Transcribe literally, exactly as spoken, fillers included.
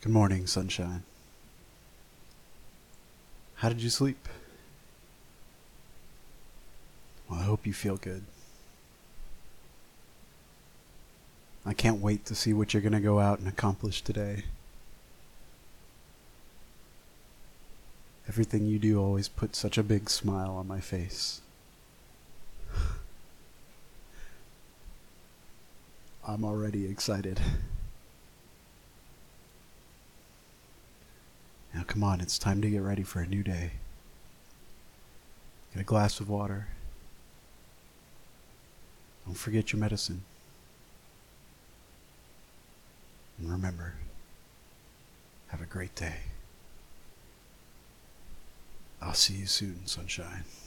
Good morning, sunshine. How did you sleep? Well, I hope you feel good. I can't wait to see what you're going to go out and accomplish today. Everything you do always puts such a big smile on my face. I'm already excited. Now come on, it's time to get ready for a new day. Get a glass of water. Don't forget your medicine. And remember, have a great day. I'll see you soon, sunshine.